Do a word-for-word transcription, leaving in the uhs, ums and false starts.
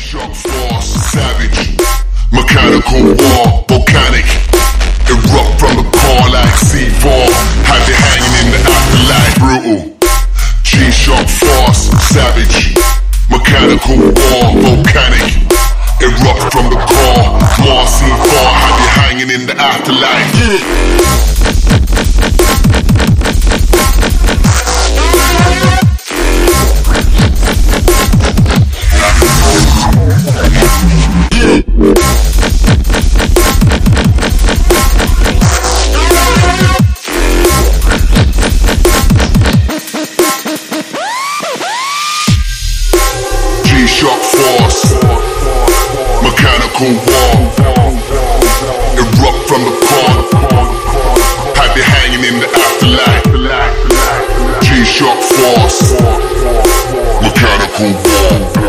G-Shock force, savage, mechanical war, volcanic, erupt from the core like C four, have you hanging in the afterlife, brutal. G-Shock force, savage, mechanical war, volcanic, erupt from the core, more C four, have you hanging in the afterlife. G-Shock force, mechanical war, erupt from the core, have you hanging in the afterlife. G-Shock force, mechanical war.